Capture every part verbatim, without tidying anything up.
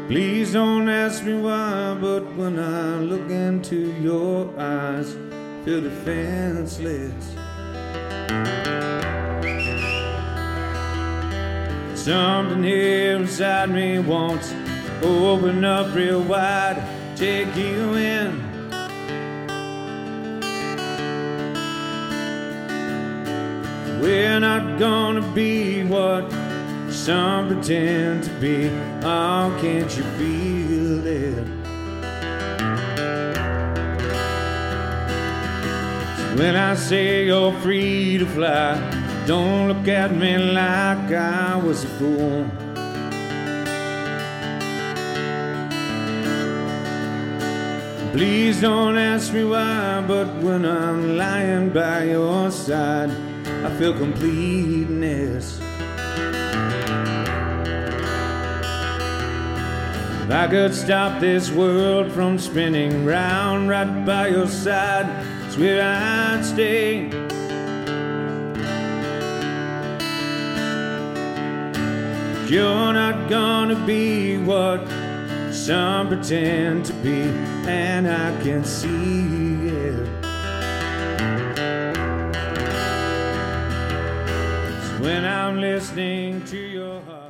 Please don't ask me why, but when I look into your eyes, I feel defenseless. Something here inside me wants to open up real wide, take you in. We're not gonna be what some pretend to be. Oh, can't you feel it? So when I say you're free to fly, don't look at me like I was a fool. Please don't ask me why, but when I'm lying by your side, I feel completeness. If I could stop this world from spinning round right by your side, I swear I'd stay. You're not gonna be what some pretend to be, and I can see it. So when I'm listening to your heart,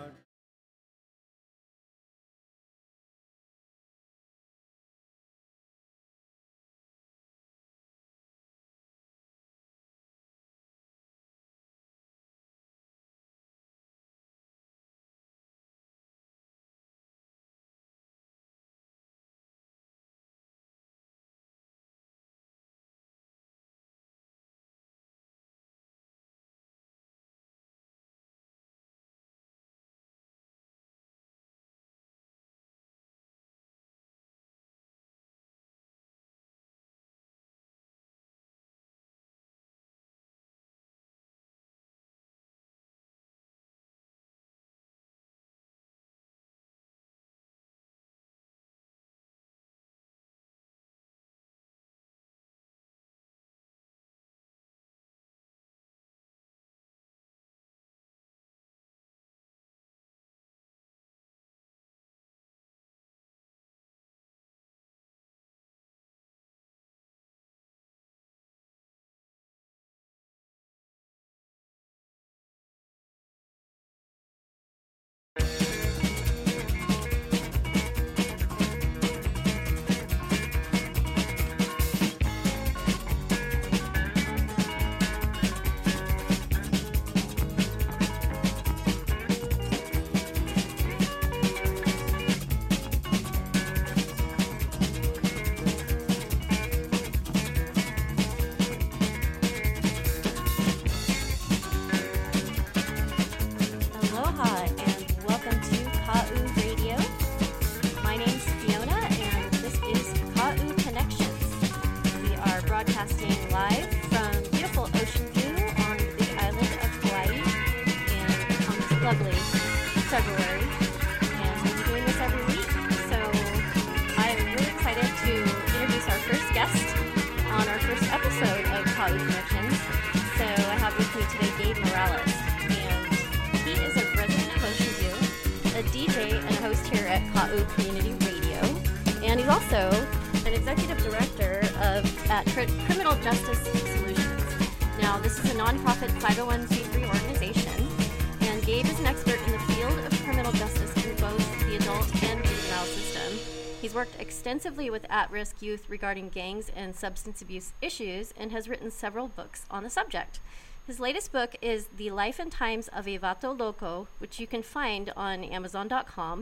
Community Radio, and he's also an executive director of at Cr- Criminal Justice Solutions. Now, this is a nonprofit five oh one c three organization, and Gabe is an expert in the field of criminal justice in both the adult and juvenile system. He's worked extensively with at-risk youth regarding gangs and substance abuse issues, and has written several books on the subject. His latest book is The Life and Times of a Vato Loco, which you can find on amazon dot com.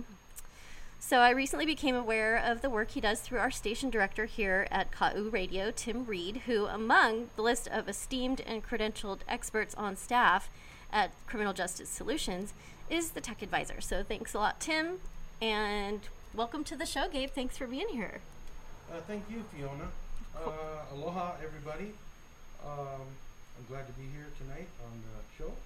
So I recently became aware of the work he does through our station director here at K A U Radio, Tim Reed, who, among the list of esteemed and credentialed experts on staff at Criminal Justice Solutions, is the tech advisor. So thanks a lot, Tim, and welcome to the show, Gabe. Thanks for being here. Uh, thank you, Fiona. Cool. Uh, aloha, everybody. Um, I'm glad to be here tonight on the show.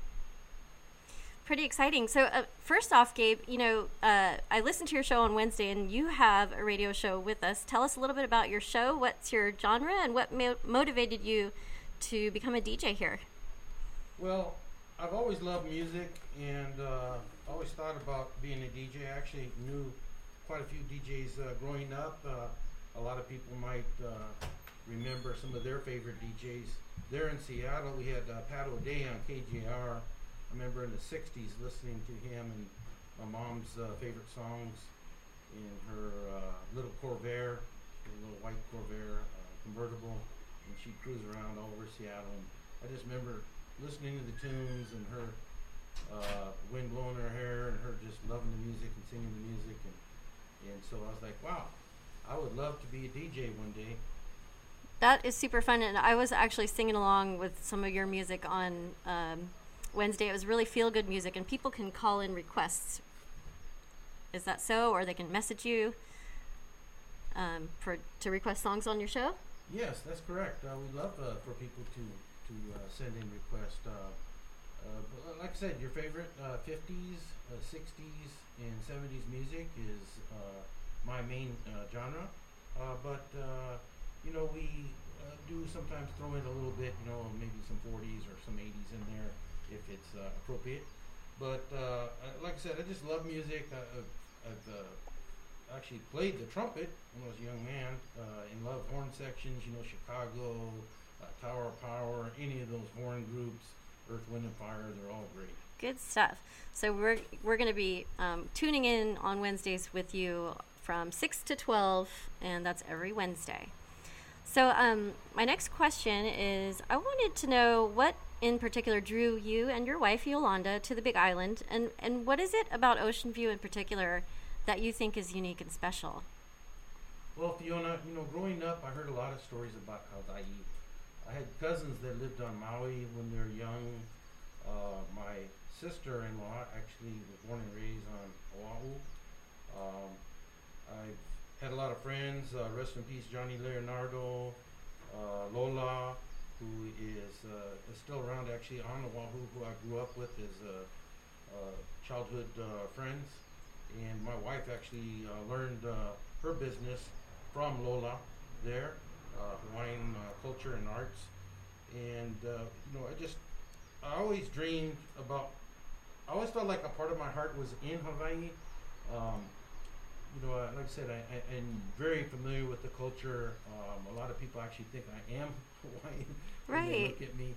Pretty exciting. So uh, first off, Gabe, you know, uh, I listened to your show on Wednesday, and you have a radio show with us. Tell us a little bit about your show. What's your genre, and what mo- motivated you to become a D J here? Well, I've always loved music, and uh, always thought about being a D J. I actually knew quite a few D Js uh, growing up. Uh, a lot of people might uh, remember some of their favorite D Js. There in Seattle, we had uh, Pat O'Day on K J R. I remember in the sixties listening to him and my mom's uh, favorite songs in her uh, little Corvair, her little white Corvair uh, convertible, and she'd cruise around all over Seattle. And I just remember listening to the tunes and her uh, wind blowing her hair and her just loving the music and singing the music. And, and so I was like, wow, I would love to be a D J one day. That is super fun, and I was actually singing along with some of your music on um, Wednesday. It was really feel-good music, and people can call in requests. Is that so? Or they can message you um, for to request songs on your show? Yes, that's correct. Uh, we love uh, for people to to uh, send in requests. Uh, uh, but like I said, your favorite uh, fifties, uh, sixties, and seventies music is uh, my main uh, genre. Uh, but uh, you know, we uh, do sometimes throw in a little bit, you know, maybe some forties or some eighties in there if it's uh, appropriate. But uh, like I said, I just love music. I, I've, I've uh, actually played the trumpet when I was a young man uh, and loved horn sections, you know, Chicago, uh, Tower of Power, any of those horn groups, Earth, Wind and Fire, they're all great. Good stuff. So we're we're going to be um, tuning in on Wednesdays with you from six to twelve, and that's every Wednesday. So um, my next question is, I wanted to know what in particular drew you and your wife Yolanda to the Big Island, and, and what is it about Ocean View in particular that you think is unique and special? Well, Fiona, you know, growing up, I heard a lot of stories about Hawaii. I had cousins that lived on Maui when they were young. Uh, my sister-in-law actually was born and raised on Oahu. Um, I've had a lot of friends, uh, rest in peace, Johnny Leonardo, uh, Lola, who is, uh, is still around actually on Oahu, who I grew up with as uh, uh, childhood uh, friends. And my wife actually uh, learned uh, her business from Lola there, uh, Hawaiian uh, culture and arts. And, uh, you know, I just, I always dreamed about, I always felt like a part of my heart was in Hawaii. Um, you know, uh, like I said, I, I, I'm very familiar with the culture. Um, a lot of people actually think I am Hawaiian when Right. they look at me.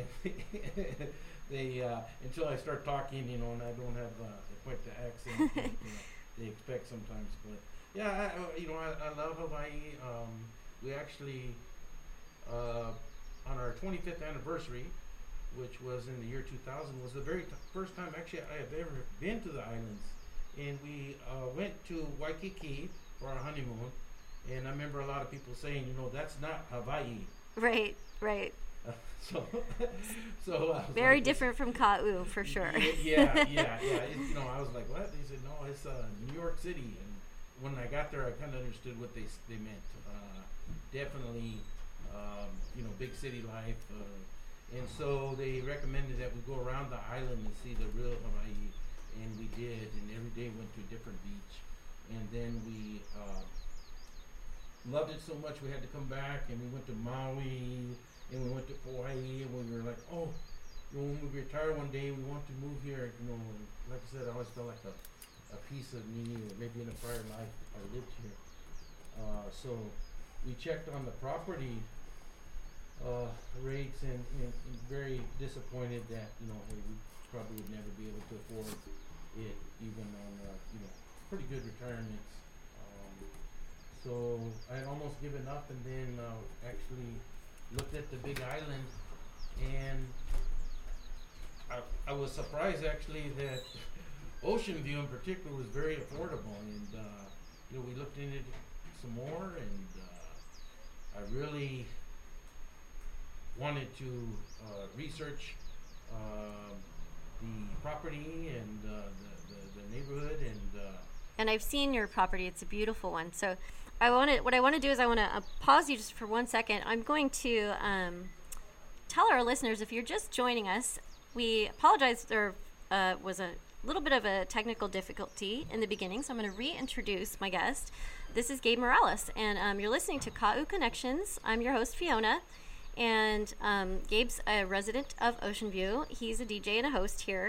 And they, uh, until I start talking, you know, and I don't have uh, quite the accent that, you know, they expect sometimes. But yeah, I, uh, you know, I, I love Hawaii. Um, we actually, uh, on our twenty-fifth anniversary, which was in the year two thousand, was the very t- first time actually I have ever been to the islands. And we uh, went to Waikiki for our honeymoon. And I remember a lot of people saying, you know, that's not Hawaii. Right, right. Uh, so, so I was Very like, different from Ka'u, for sure. Yeah, yeah, yeah. yeah. It, you know, I was like, what? They said, no, it's uh, New York City. And when I got there, I kind of understood what they s- they meant. Uh, definitely, um, you know, big city life. Uh, and so they recommended that we go around the island and see the real Hawaii. And we did. And every day went to a different beach. And then we uh, loved it so much we had to come back. And we went to Maui. And we went to Hawaii, and we were like, oh, you know, when we retire one day, we want to move here. You know, and like I said, I always felt like a, a piece of me, or maybe in a prior life, I lived here. Uh, so we checked on the property uh, rates, and, and, and very disappointed that, you know, hey, we probably would never be able to afford it, even on, uh, you know, pretty good retirements. Um, so I had almost given up, and then uh, actually looked at the Big Island, and I, I was surprised actually that Ocean View in particular was very affordable. And uh, you know, we looked into it some more, and uh, I really wanted to uh, research uh, the property and uh, the, the, the neighborhood, and uh, And I've seen your property. It's a beautiful one. So I want to, what I want to do is I want to uh, pause you just for one second. I'm going to um, tell our listeners, if you're just joining us, we apologize. There uh, was a little bit of a technical difficulty in the beginning, so I'm going to reintroduce my guest. This is Gabe Morales, and um, you're listening to Ka'u Connections. I'm your host, Fiona, and um, Gabe's a resident of Ocean View. He's a D J and a host here.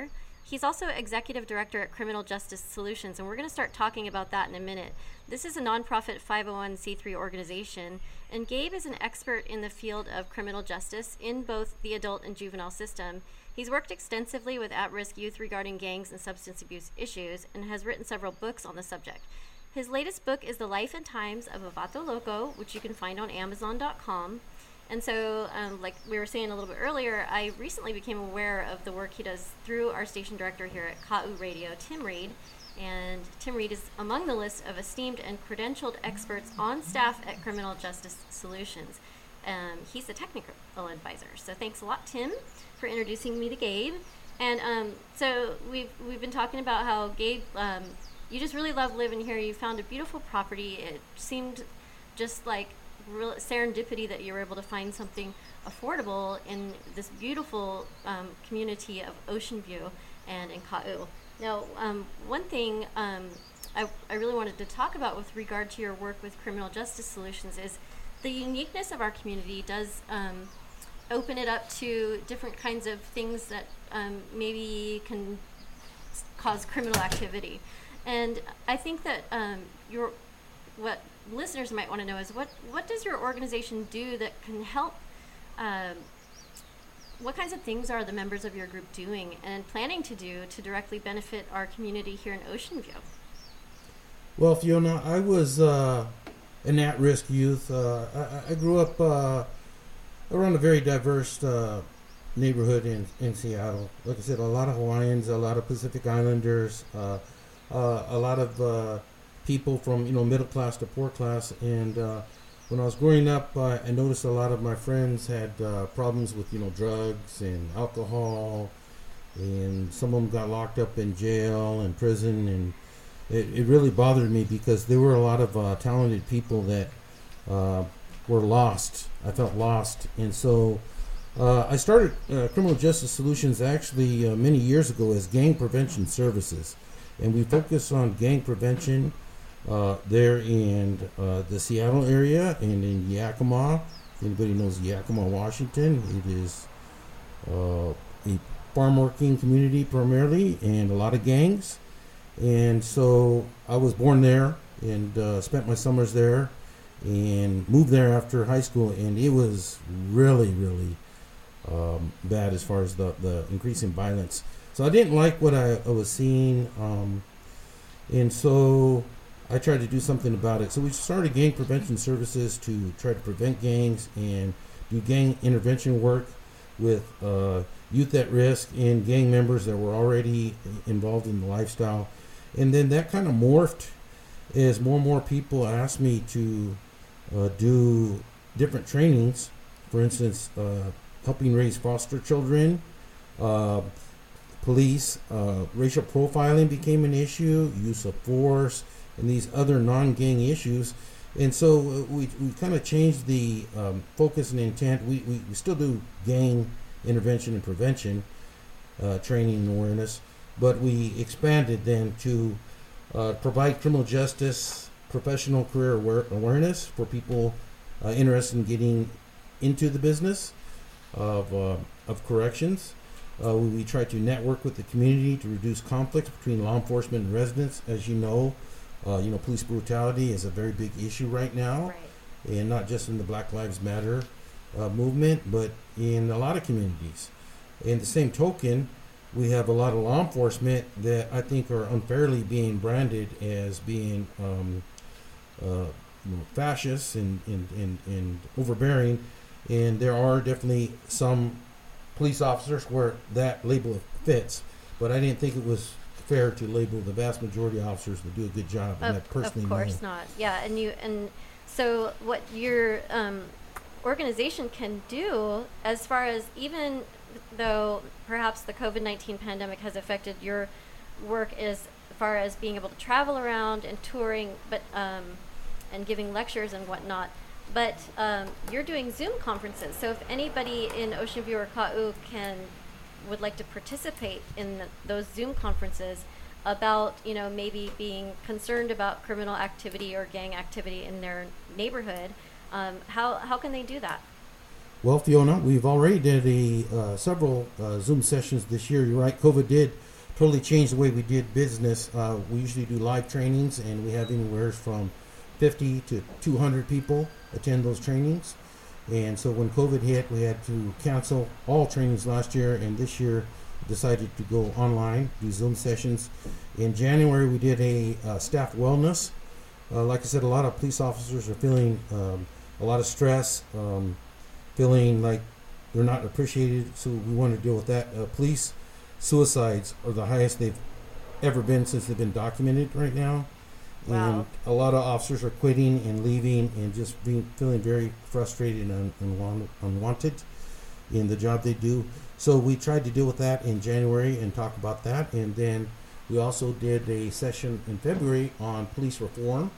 He's also executive director at Criminal Justice Solutions, and we're going to start talking about that in a minute. This is a nonprofit five oh one c three organization, and Gabe is an expert in the field of criminal justice in both the adult and juvenile system. He's worked extensively with at-risk youth regarding gangs and substance abuse issues, and has written several books on the subject. His latest book is The Life and Times of a Vato Loco, which you can find on amazon dot com. And so, um, like we were saying a little bit earlier, I recently became aware of the work he does through our station director here at K A U Radio, Tim Reed. And Tim Reed is among the list of esteemed and credentialed experts on staff at Criminal Justice Solutions. Um, he's the technical advisor. So thanks a lot, Tim, for introducing me to Gabe. And um, so we've we've been talking about how Gabe, um, you just really love living here. You found a beautiful property. It seemed just like real serendipity that you were able to find something affordable in this beautiful um, community of Ocean View and in K A U. Now, um, one thing um, I, I really wanted to talk about with regard to your work with Criminal Justice Solutions is the uniqueness of our community does um, open it up to different kinds of things that um, maybe can s- cause criminal activity. And I think that um, your what listeners might want to know is what, what does your organization do that can help, um, what kinds of things are the members of your group doing and planning to do to directly benefit our community here in Ocean View? Well, Fiona, I was uh, an at-risk youth. Uh, I, I grew up uh, around a very diverse uh, neighborhood in, in Seattle. Like I said, a lot of Hawaiians, a lot of Pacific Islanders, uh, uh, a lot of uh, people from, you know, middle class to poor class. And uh, when I was growing up, uh, I noticed a lot of my friends had uh, problems with, you know, drugs and alcohol, and some of them got locked up in jail and prison, and it, it really bothered me because there were a lot of uh, talented people that uh, were lost. I felt lost, and so uh, I started uh, Criminal Justice Solutions actually uh, many years ago as Gang Prevention Services, and we focus on gang prevention Uh, there in uh, the Seattle area and in Yakima. If anybody knows Yakima, Washington, it is uh, a farm working community primarily and a lot of gangs. And so I was born there and uh, spent my summers there and moved there after high school, and it was really, really um, bad as far as the, the increase in violence. So I didn't like what I, I was seeing, um, and so I tried to do something about it. So we started Gang Prevention Services to try to prevent gangs and do gang intervention work with uh, youth at risk and gang members that were already involved in the lifestyle. And then that kind of morphed as more and more people asked me to uh, do different trainings. For instance, uh, helping raise foster children, uh, police, uh, racial profiling became an issue, use of force, and these other non-gang issues. And so uh, we we kind of changed the um, focus and intent. We, we, we still do gang intervention and prevention, uh, training and awareness, but we expanded then to uh, provide criminal justice professional career aware- awareness for people uh, interested in getting into the business of, uh, of corrections. Uh, we, we try to network with the community to reduce conflicts between law enforcement and residents. As you know, Uh, you know, police brutality is a very big issue right now, Right. and not just in the Black Lives Matter uh, movement, but in a lot of communities. In the same token, we have a lot of law enforcement that I think are unfairly being branded as being um, uh, you know, fascists and, and, and, and overbearing, and there are definitely some police officers where that label fits, but I didn't think it was fair to label the vast majority of officers that do a good job, and Of, I personally of course know. not. Yeah, and you and so what your um, organization can do, as far as even though perhaps the COVID nineteen pandemic has affected your work as far as being able to travel around and touring, but um, and giving lectures and whatnot. But um, you're doing Zoom conferences. So if anybody in Ocean View or K A U can would like to participate in the, those Zoom conferences about, you know, maybe being concerned about criminal activity or gang activity in their neighborhood, um, how how can they do that? Well, Fiona, we've already did a uh, several uh, Zoom sessions this year. You're right, COVID did totally changed the way we did business. Uh, we usually do live trainings, and we have anywhere from fifty to two hundred people attend those trainings. And so when COVID hit, we had to cancel all trainings last year, and this year decided to go online, do Zoom sessions. In January, we did a uh, staff wellness. Uh, like I said, a lot of police officers are feeling um, a lot of stress, um, feeling like they're not appreciated, so we want to deal with that. Uh, police suicides are the highest they've ever been since they've been documented right now. Wow. And a lot of officers are quitting and leaving and just being feeling very frustrated and unwanted, unwanted in the job they do. So we tried to deal with that in January and talk about that. And then we also did a session in February on police reform.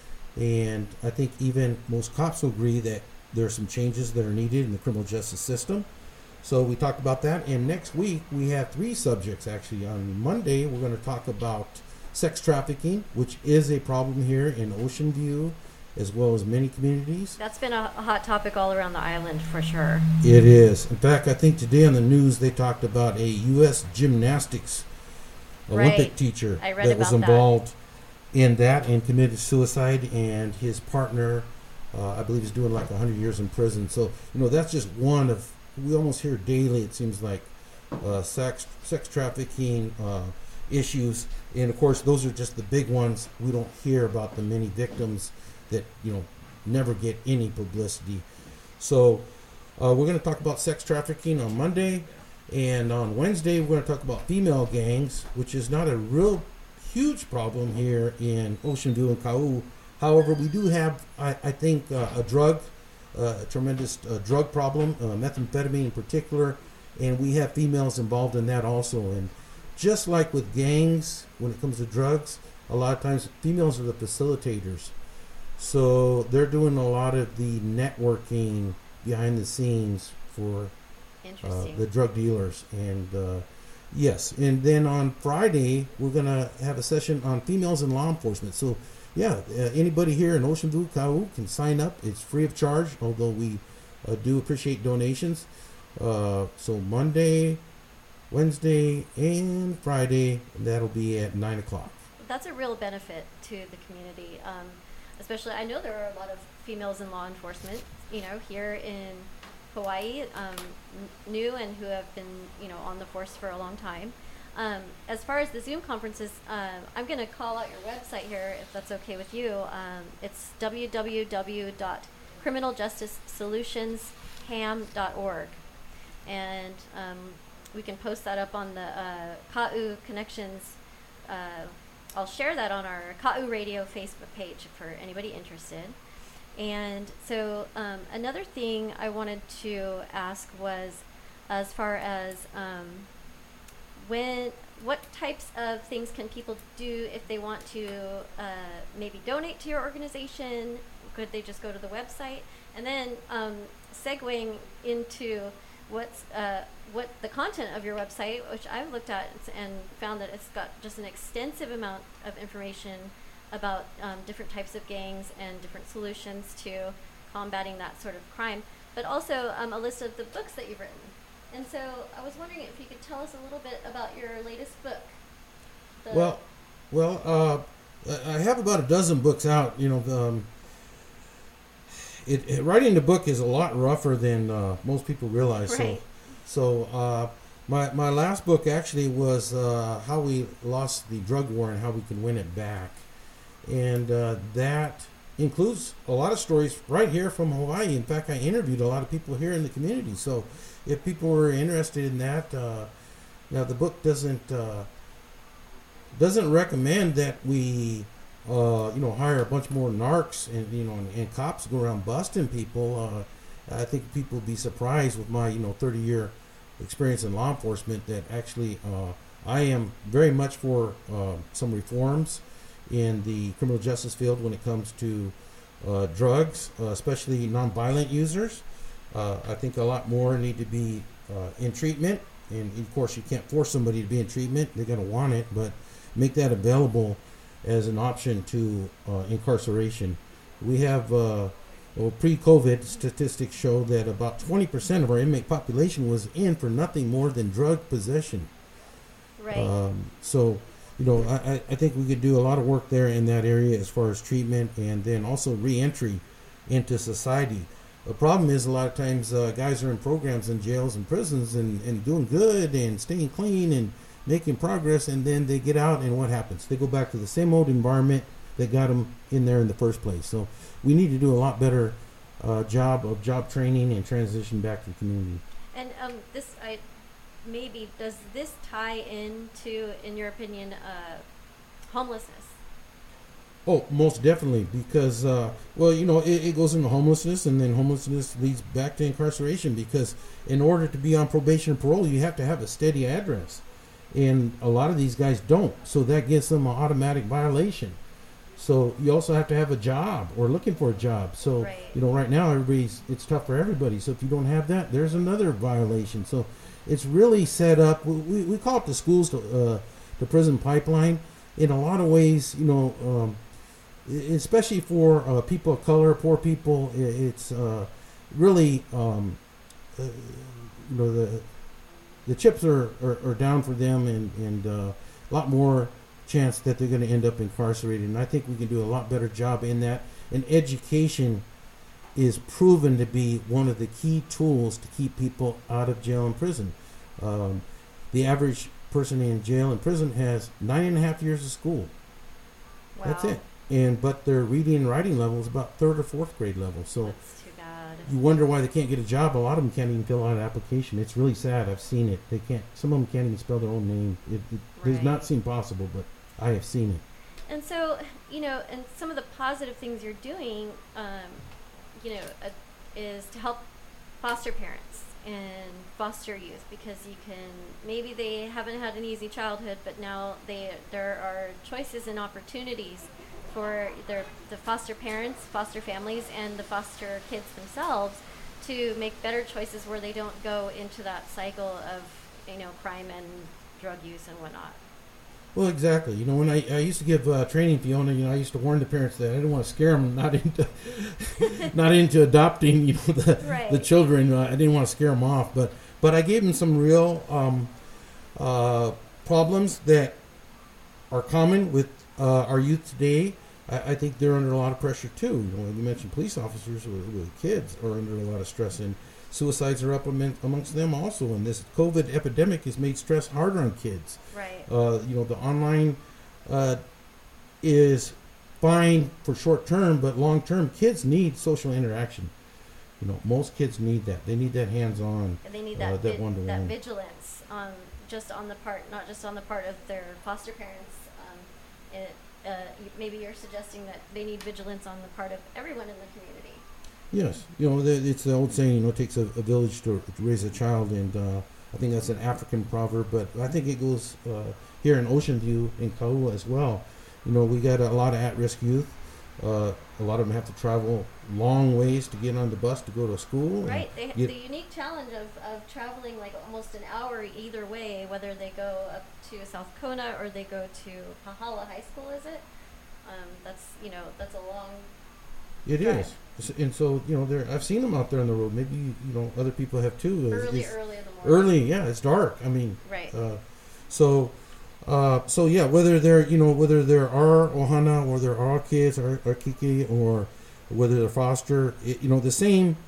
And I think even most cops will agree that there are some changes that are needed in the criminal justice system. So we talked about that. And next week we have three subjects actually. On Monday we're going to talk about sex trafficking, which is a problem here in Ocean View, as well as many communities. That's been a, a hot topic all around the island for sure. It is. In fact, I think today on the news they talked about a U S gymnastics Olympic Right. teacher I read that was about that. involved in that and committed suicide, and his partner, uh, I believe, is doing like one hundred years in prison. So, you know, that's just one of, we almost hear daily, it seems like, uh, sex, sex trafficking, uh, issues, and of course those are just the big ones. We don't hear about the many victims that, you know, never get any publicity. So uh, we're going to talk about sex trafficking on Monday, and on Wednesday we're going to talk about female gangs, which is not a real huge problem here in Ocean View and Kau. However, we do have, I, I think, uh, a drug, uh, a tremendous uh, drug problem, uh, methamphetamine in particular, and we have females involved in that also. And just like with gangs, when it comes to drugs, a lot of times females are the facilitators. So they're doing a lot of the networking behind the scenes for uh, Interesting. the drug dealers. And uh, yes, and then on Friday, we're going to have a session on females in law enforcement. So yeah, uh, anybody here in Ocean View, Kau can sign up. It's free of charge, although we uh, do appreciate donations. Uh, so Monday, Wednesday, and Friday, that'll be at nine o'clock. That's a real benefit to the community. Um, especially, I know there are a lot of females in law enforcement, you know, here in Hawaii, um, n- new and who have been, you know, on the force for a long time. Um, as far as the Zoom conferences, um, I'm going to call out your website here, if that's okay with you. Um, it's w w w dot criminal justice solutions ham dot org. And um, we can post that up on the uh, Kau Connections. Uh, I'll share that on our Kau Radio Facebook page for anybody interested. And so um, another thing I wanted to ask was, as far as um, when, what types of things can people do if they want to uh, maybe donate to your organization? Could they just go to the website? And then um, segueing into what's uh, what the content of your website, which I've looked at and found that it's got just an extensive amount of information about um, different types of gangs and different solutions to combating that sort of crime, but also um, a list of the books that you've written. And so I was wondering if you could tell us a little bit about your latest book. The Well, well, uh, I have about a dozen books out. You know, um, it, it writing the book is a lot rougher than uh, most people realize. Right. So, so uh, my my last book actually was uh, how we lost the drug war and how we can win it back, and uh, that includes a lot of stories right here from Hawaii. In fact, I interviewed a lot of people here in the community. So, if people were interested in that, uh, now the book doesn't uh, doesn't recommend that we. Uh, you know, hire a bunch more narcs and you know, and, and cops go around busting people. Uh, I think people will be surprised with my you know thirty year experience in law enforcement that actually uh, I am very much for uh, some reforms in the criminal justice field when it comes to uh, drugs, uh, especially nonviolent users. Uh, I think a lot more need to be uh, in treatment, and of course, you can't force somebody to be in treatment; they're going to want it, but make that available as an option to uh, incarceration. We have, uh, well, pre-COVID statistics show that about twenty percent of our inmate population was in for nothing more than drug possession. Right. Um, so, you know, I, I- I think we could do a lot of work there in that area as far as treatment and then also reentry into society. The problem is a lot of times uh, guys are in programs in jails and prisons and, and doing good and staying clean and making progress, and then they get out and what happens? They go back to the same old environment that got them in there in the first place. So we need to do a lot better uh, job of job training and transition back to the community. And um, this, I maybe does this tie into, in your opinion, uh, homelessness? Oh, most definitely, because, uh, well, you know, it, it goes into homelessness, and then homelessness leads back to incarceration, because in order to be on probation or parole, you have to have a steady address. And a lot of these guys don't, so that gives them an automatic violation. So you also have to have a job or looking for a job. So, Right. you know, right now, everybody's, it's tough for everybody. So if you don't have that, there's another violation. So it's really set up, we, we, we call it the schools to, uh, the prison pipeline. In a lot of ways, you know, um, especially for uh, people of color, poor people, it's uh, really, um, uh, you know, the the chips are, are, are down for them, and, and uh, a lot more chance that they're going to end up incarcerated. And I think we can do a lot better job in that. And education is proven to be one of the key tools to keep people out of jail and prison. Um, the average person in jail and prison has nine and a half years of school. Wow. That's it. And but their reading and writing level is about third or fourth grade level. So That's too bad. you wonder why they can't get a job. A lot of them can't even fill out an application. It's really sad. I've seen it. They can't. Some of them can't even spell their own name. It, it does Right. not seem possible, but I have seen it. And so, you know, and some of the positive things you're doing, um, you know, uh, is to help foster parents and foster youth, because you can, maybe they haven't had an easy childhood, but now they there are choices and opportunities for their the foster parents, foster families, and the foster kids themselves to make better choices where they don't go into that cycle of, you know, crime and drug use and whatnot. Well, exactly. You know, when I, I used to give uh, training, Fiona, you know, I used to warn the parents that I didn't want to scare them, not into, not into adopting, you know, the Right. the children. Uh, I didn't want to scare them off, but but I gave them some real um, uh, problems that are common with uh, our youth today. I, I think they're under a lot of pressure too. You know, you mentioned police officers with, with kids are under a lot of stress, and suicides are up among, amongst them also. And this COVID epidemic has made stress harder on kids. Right. Uh, you know, the online uh, is fine for short term, but long term, kids need social interaction. You know, most kids need that. They need that hands on. And they need Uh, that that vid- one-to-one. that vigilance, um, just on the part, not just on the part of their foster parents. Um, it, uh, y- maybe you're suggesting that they need vigilance on the part of everyone in the community. Yes, you know, the, it's the old saying, you know, it takes a, a village to, to raise a child, and uh, I think that's an African proverb, but I think it goes uh, here in Ocean View, in Kaua as well. You know, we got a lot of at-risk youth. Uh, a lot of them have to travel long ways to get on the bus to go to school. and Right. They, get- the unique challenge of, of traveling like almost an hour either way, whether they go up to South Kona or they go to Pahala High School, is it? Um, that's, you know, that's a long. It Right. is, S- and so you know, there I've seen them out there on the road. Maybe you know other people have too. It's- Early, it's early in the morning. early, yeah, it's dark. I mean, Right. uh, so, uh, so yeah, whether they're you know whether there are ohana or there are kids or, or kiki or whether they're foster, it, you know, the same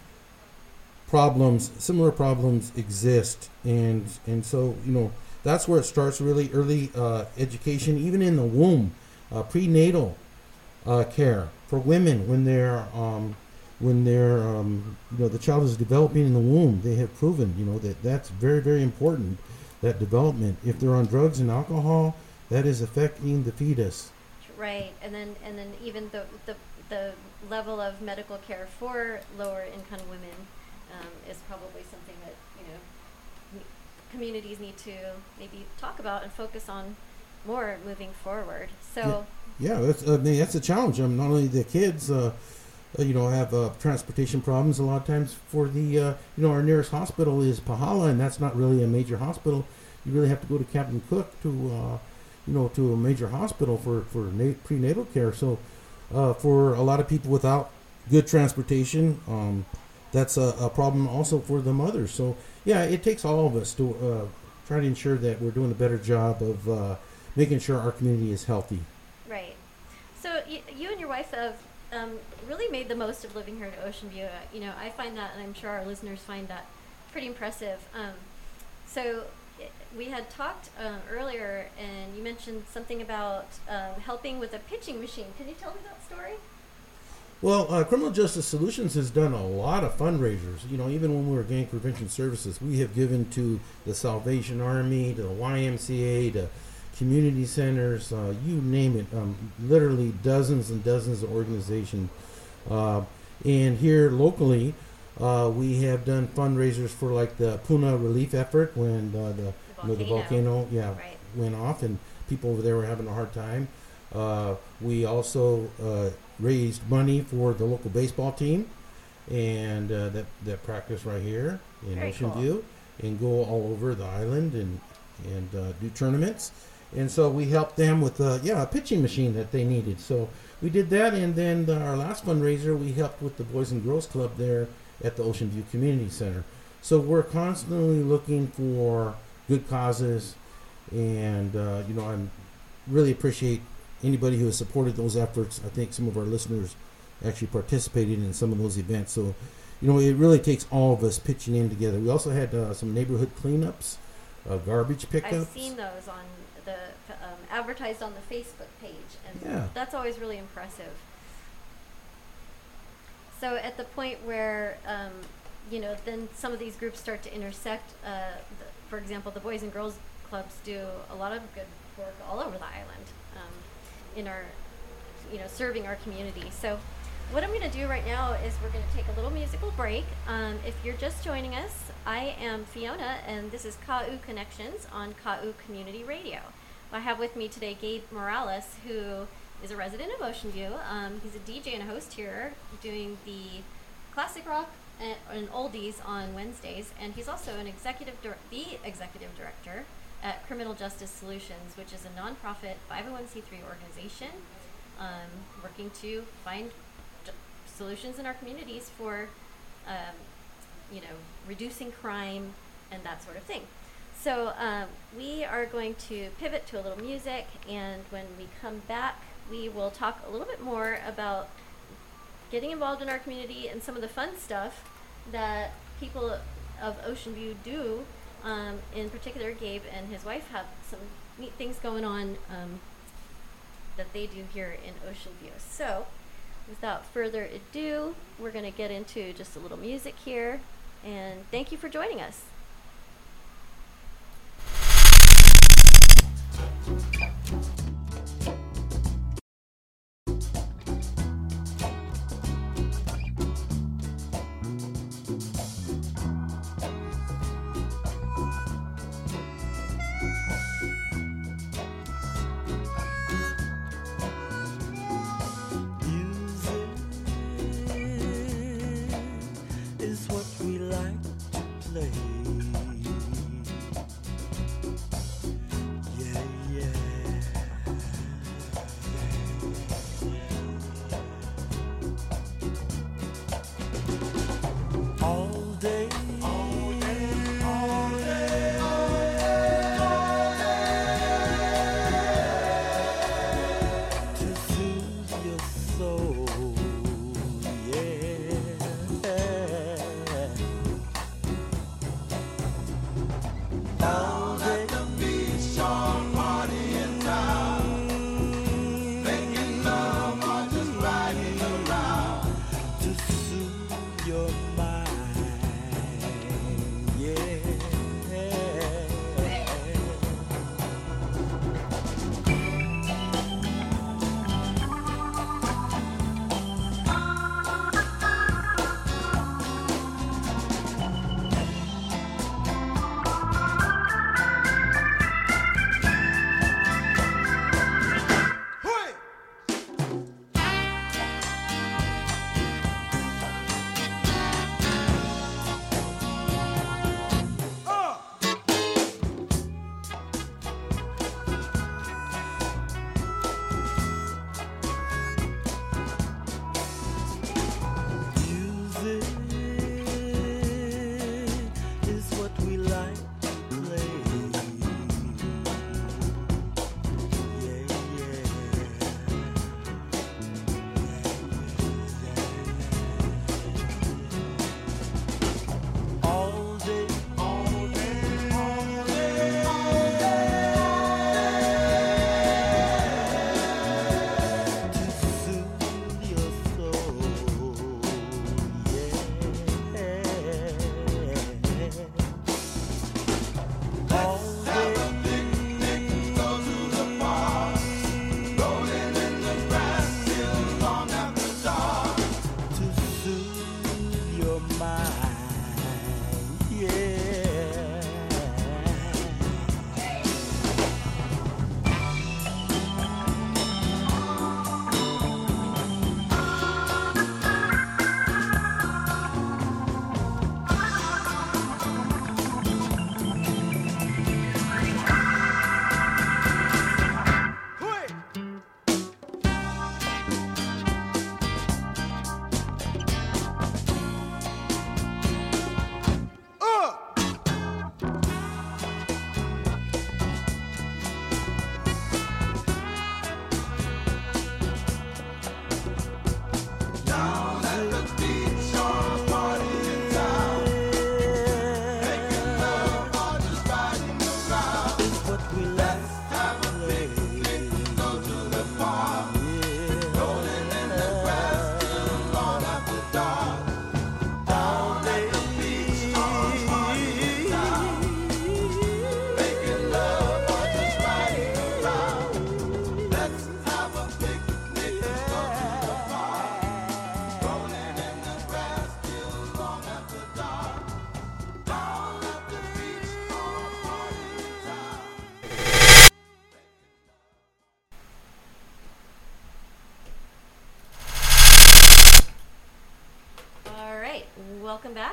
problems, similar problems exist, and and so you know that's where it starts. Really early uh, education, even in the womb, uh, prenatal uh, care for women when they're um, when they're um, you know the child is developing in the womb. They have proven you know that that's very very important, that development. If they're on drugs and alcohol, that is affecting the fetus. Right, and then and then even the the, the level of medical care for lower income women um, is probably something that you know m- communities need to maybe talk about and focus on more moving forward. So Yeah, that's I mean, that's a challenge. Um, not only the kids, uh, uh, you know, have uh, transportation problems a lot of times. For the uh, you know, our nearest hospital is Pahala, and that's not really a major hospital. You really have to go to Captain Cook to uh, you know to a major hospital for for na- prenatal care. So uh, for a lot of people without good transportation, um, that's a, a problem also for the mothers. So yeah, it takes all of us to uh, try to ensure that we're doing a better job of uh, making sure our community is healthy. Right. So y- you and your wife have um, really made the most of living here in Ocean View. Uh, you know, I find that, and I'm sure our listeners find that pretty impressive. Um, so i- we had talked uh, earlier, and you mentioned something about um, helping with a pitching machine. Can you tell me that story? Well, uh, Criminal Justice Solutions has done a lot of fundraisers. You know, even when we were gang prevention services, we have given to the Salvation Army, to the Y M C A, to community centers, uh, you name it. Um, literally dozens and dozens of organizations. Uh, and here locally, uh, we have done fundraisers for like the Puna relief effort when uh, the, The you know, the volcano. volcano, yeah, Right. went off, and people over there were having a hard time. Uh, we also uh, raised money for the local baseball team, and uh, that that practice right here in Very Ocean cool. View, and go all over the island and and uh, do tournaments. And so we helped them with uh, yeah a pitching machine that they needed. So we did that, and then the, our last fundraiser we helped with the Boys and Girls Club there at the Ocean View Community Center. So we're constantly looking for good causes, and uh, you know I'm really appreciate anybody who has supported those efforts. I think some of our listeners actually participated in some of those events. So, you know, it really takes all of us pitching in together. We also had uh, some neighborhood cleanups, uh, garbage pickups. I've seen those on the um, advertised on the Facebook page, and Yeah. that's always really impressive. So at the point where um, you know, then some of these groups start to intersect. Uh, the, for example, the Boys and Girls Clubs do a lot of good work all over the island, um, in our, you know, serving our community. So what I'm going to do right now is we're going to take a little musical break. Um, if you're just joining us, I am Fiona, and this is K U Connections on K U Community Radio. I have with me today Gabe Morales, who is a resident of Ocean View. Um, he's a D J and a host here, doing the classic rock and, and oldies on Wednesdays, and he's also an executive, dir- the executive director at Criminal Justice Solutions, which is a nonprofit five oh one c three organization um, working to find j- solutions in our communities for, um, you know, reducing crime and that sort of thing. So um, we are going to pivot to a little music, and when we come back, we will talk a little bit more about getting involved in our community and some of the fun stuff that people of Ocean View do. Um, in particular, Gabe and his wife have some neat things going on um, that they do here in Ocean View. So without further ado, we're going to get into just a little music here, and thank you for joining us. Is what we like to play. right, welcome back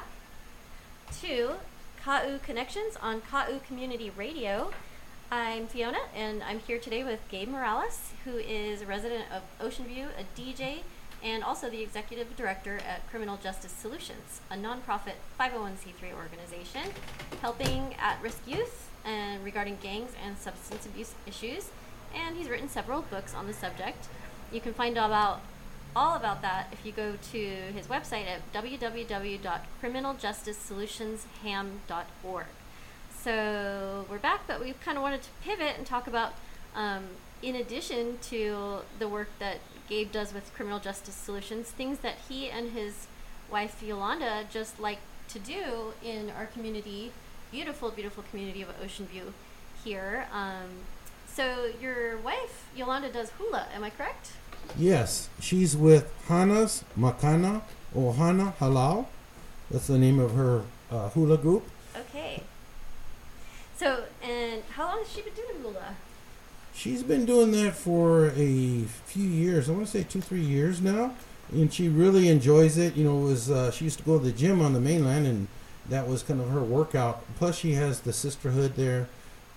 to Ka'u Connections on Ka'u Community Radio. I'm Fiona, and I'm here today with Gabe Morales, who is a resident of Ocean View, a D J, and also the executive director at Criminal Justice Solutions, a nonprofit five oh one c three organization helping at-risk youth and regarding gangs and substance abuse issues. And he's written several books on the subject. You can find out about all about that if you go to his website at w w w dot criminal justice solutions ham dot org. So we're back, but we kind of wanted to pivot and talk about, um, in addition to the work that Gabe does with Criminal Justice Solutions, things that he and his wife Yolanda just like to do in our community, beautiful, beautiful community of Ocean View here. Um, so your wife Yolanda does hula, am I correct? Yes, she's with Hana's Makana Ohana Halal. That's the name of her uh, hula group. Okay. So, and how long has she been doing hula? She's been doing that for a few years. I want to say two, three years now, and she really enjoys it. You know, it was uh, she used to go to the gym on the mainland, and that was kind of her workout. Plus, she has the sisterhood there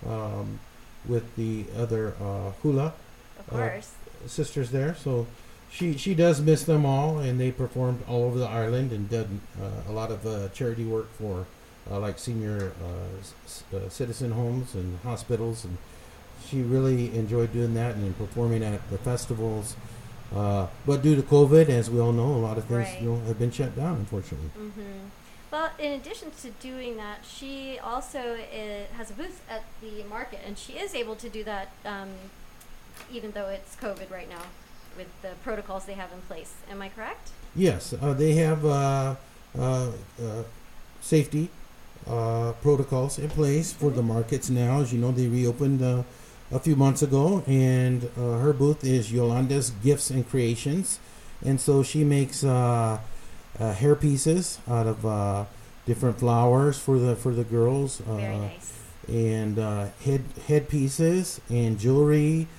um, with the other uh, hula. Of course. Uh, sisters there, so she she does miss them all, and they performed all over the island and did uh, a lot of uh, charity work for uh, like senior uh, c- uh, citizen homes and hospitals, and she really enjoyed doing that and then performing at the festivals. Uh, but due to COVID, as we all know, a lot of things Right. you know have been shut down, unfortunately. Mm-hmm. Well, in addition to doing that, she also uh, has a booth at the market, and she is able to do that um, even though it's COVID right now with the protocols they have in place. Am I correct? Yes, uh, they have uh, uh, uh, safety uh, protocols in place for the markets now. As you know, they reopened uh, a few months ago, and uh, her booth is Yolanda's Gifts and Creations, and so she makes uh, uh, hair pieces out of uh, different flowers for the for the girls, uh, Very nice. and uh, head head pieces and jewelry.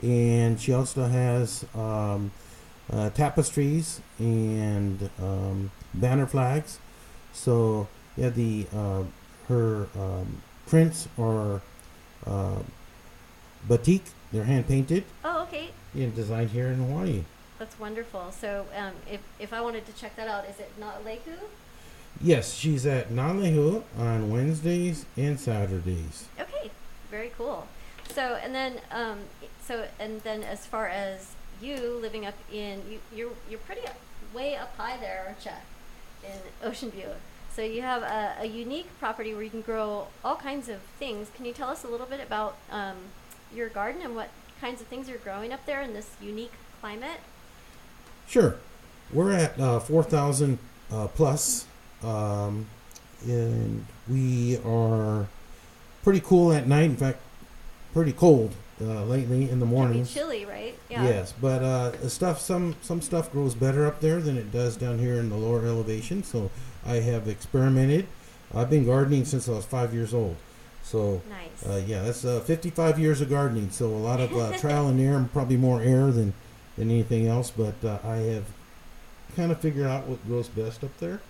And she also has um, uh, tapestries and um, banner flags. So yeah, the uh, her um, prints are uh, batik. They're hand painted Oh, okay. and designed here in Hawaii. That's wonderful. So um, if, if I wanted to check that out, is it Na'alehu? Yes, she's at Nalehu on Wednesdays and Saturdays. Okay, very cool. So and then um, so and then as far as you living up in you you're you're pretty up, way up high there, aren't you? In Ocean View. So you have a, a unique property where you can grow all kinds of things. Can you tell us a little bit about um, your garden and what kinds of things you're growing up there in this unique climate? Sure. We're at uh, four thousand uh, plus, um, and we are pretty cool at night. In fact, pretty cold uh, lately in the Can be mornings. chilly, right? Yeah. Yes, but uh, the stuff some some stuff grows better up there than it does down here in the lower elevation. So I have experimented. I've been gardening since I was five years old. So Nice. uh, yeah, that's uh, fifty-five years of gardening. So a lot of uh, trial and error, probably more error than than anything else. But uh, I have kind of figured out what grows best up there.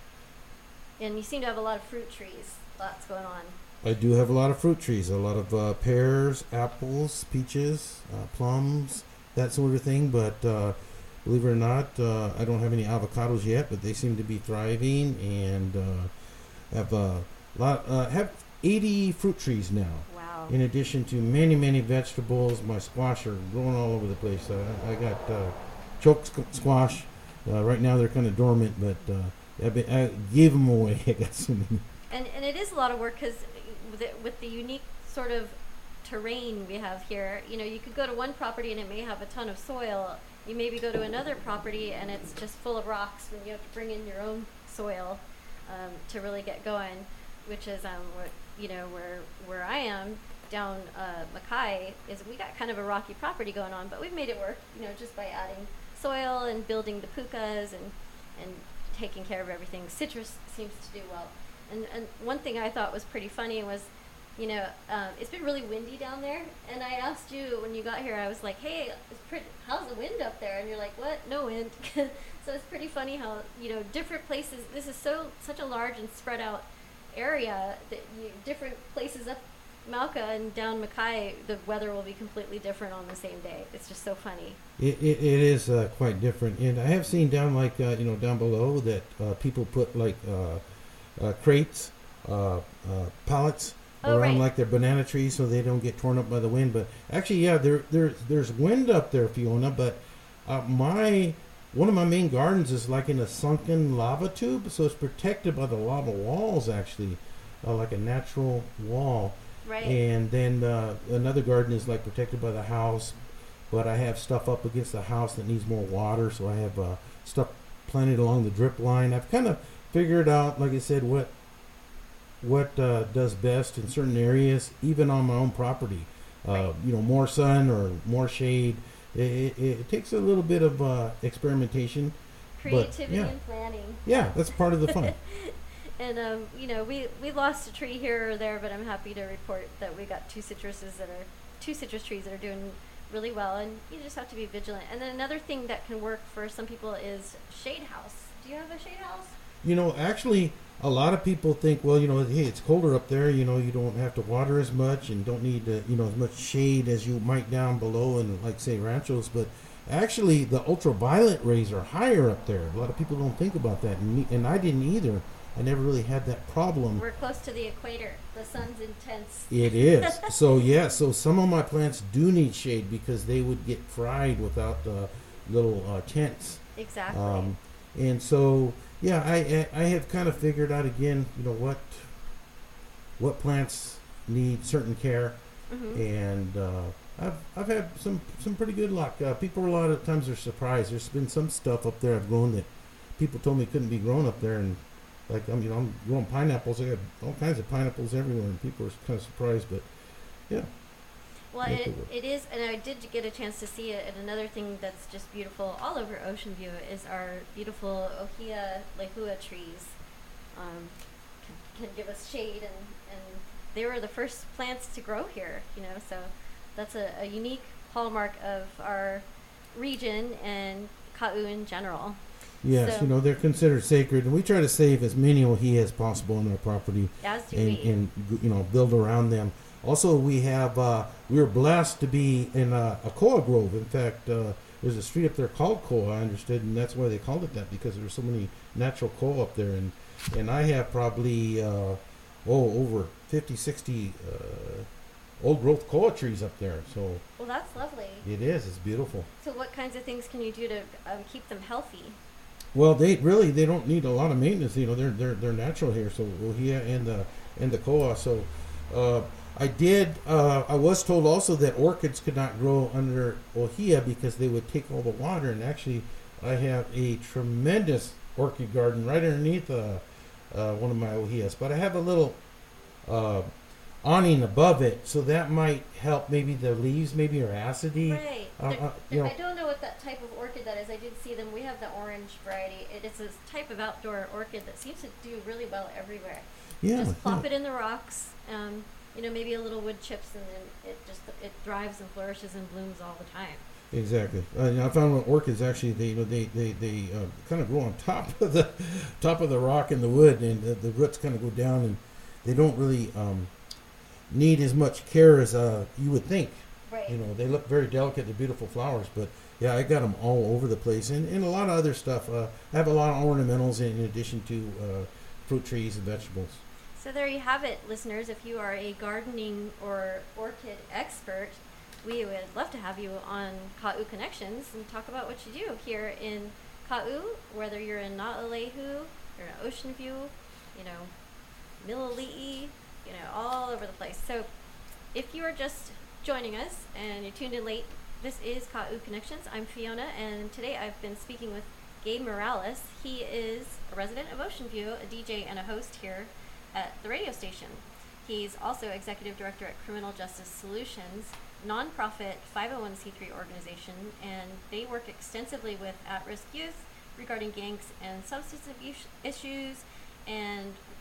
And you seem to have a lot of fruit trees. Lots going on. I do have a lot of fruit trees, a lot of uh, pears, apples, peaches, uh, plums, that sort of thing. But uh, believe it or not, uh, I don't have any avocados yet, but they seem to be thriving, and uh, have a lot. Uh, have eighty fruit trees now. Wow. In addition to many, many vegetables, my squash are growing all over the place. Uh, I got uh, choke squ- squash. Uh, right now they're kind of dormant, but uh, I've been, I gave them away. I got so many. And and it is a lot of work because with, it- with the unique sort of terrain we have here, you know, you could go to one property and it may have a ton of soil. You maybe go to another property and it's just full of rocks, and you have to bring in your own soil um, to really get going. Which is um, what you know where where I am down uh, Mackay is we got kind of a rocky property going on, but we've made it work. You know, just by adding soil and building the pukas and and taking care of everything. Citrus seems to do well. And and one thing I thought was pretty funny was you know, um, it's been really windy down there. And I asked you when you got here, I was like, hey, it's pretty, how's the wind up there? And you're like, what? No wind. So it's pretty funny how, you know, different places, this is so such a large and spread out area that you, different places up Malka and down Mackay, the weather will be completely different on the same day. It's just so funny. It, it, it is uh, quite different. And I have seen down like, uh, you know, down below that uh, people put like uh, uh, crates, uh, uh, pallets Oh, around right. like their banana trees so they don't get torn up by the wind. But actually, yeah, there, there there's wind up there, Fiona. But uh, my one of my main gardens is like in a sunken lava tube, so it's protected by the lava walls, actually, uh, like a natural wall. Right. And then uh, another garden is like protected by the house, but I have stuff up against the house that needs more water, so I have uh, stuff planted along the drip line. I've kind of figured out, like I said, what what uh, does best in certain areas, even on my own property. Uh, Right. You know, more sun or more shade. It, it, it takes a little bit of uh, experimentation. Creativity yeah. and planning. Yeah, that's part of the fun. And, um, you know, we, we lost a tree here or there, but I'm happy to report that we got two citruses that are, two citrus trees that are doing really well, and you just have to be vigilant. And then another thing that can work for some people is shade house. Do you have a shade house? You know, actually, a lot of people think, well, you know, hey, it's colder up there. You know, you don't have to water as much and don't need, uh, you know, as much shade as you might down below in, like, say, ranchos. But actually, the ultraviolet rays are higher up there. A lot of people don't think about that, and, me, and I didn't either. I never really had that problem. We're close to the equator. The sun's intense. It is. So, yeah, so some of my plants do need shade because they would get fried without the little uh, tents. Exactly. Um, and so, yeah, I, I I have kind of figured out again, you know, what what plants need certain care, hmm and uh, I've I've had some some pretty good luck. Uh, people a lot of times are surprised. There's been some stuff up there I've grown that people told me couldn't be grown up there, and like I'm you know I'm growing pineapples. I got all kinds of pineapples everywhere, and people are kind of surprised. But yeah, Well, Make it, it work. it is, and I did get a chance to see it. And another thing that's just beautiful all over Ocean View is our beautiful Ohia lehua trees. Um, can, can give us shade, and, and they were the first plants to grow here. You know, so that's a, a unique hallmark of our region and Ka'u in general. yes, So- you know they're considered sacred, and we try to save as many ohia as possible on our property. As do and, we. and you know build around them. Also, we have uh, we were blessed to be in a, a koa grove. In fact, uh, there's a street up there called Koa, I understood, and that's why they called it that, because there were so many natural koa up there. And and I have probably uh, oh over fifty, sixty uh, old growth koa trees up there. So Well, that's lovely. it is. It's beautiful. So, what kinds of things can you do to um, keep them healthy? Well, they really they don't need a lot of maintenance. You know, they're they're they're natural here. So ohia and the and the koa. So uh, I did. Uh, I was told also that orchids could not grow under ohia because they would take all the water. And actually, I have a tremendous orchid garden right underneath uh, uh, one of my ohias. But I have a little uh, awning above it, so that might help. Maybe the leaves maybe are acidy. Right. Uh, There- uh, you there- know- I don't know what that type of orchid that is. I did see them. We have the orange variety. It is a type of outdoor orchid that seems to do really well everywhere. Yeah. Just plop yeah. it in the rocks. Um, you know, maybe a little wood chips, and then it just it thrives and flourishes and blooms all the time. Exactly. Uh, you know, I found with orchids actually they you know they they, they uh, kind of grow on top of the top of the rock in the wood, and the, the roots kind of go down, and they don't really um, need as much care as uh, you would think. Right. You know, they look very delicate. They're beautiful flowers, but yeah, I got them all over the place, and, and a lot of other stuff. Uh, I have a lot of ornamentals in, in addition to uh, fruit trees and vegetables. So there you have it, listeners. If you are a gardening or orchid expert, we would love to have you on Ka'u Connections and talk about what you do here in Ka'u, whether you're in Na'alehu, you're in Ocean View, you know, Milili'i, you know, all over the place. So if you are just joining us and you tuned in late, this is Ka'u Connections. I'm Fiona, and today I've been speaking with Gabe Morales. He is a resident of Ocean View, a D J and a host here at the radio station. He's also executive director at Criminal Justice Solutions, nonprofit five oh one c three organization, and they work extensively with at-risk youth regarding gangs and substance abuse issues, and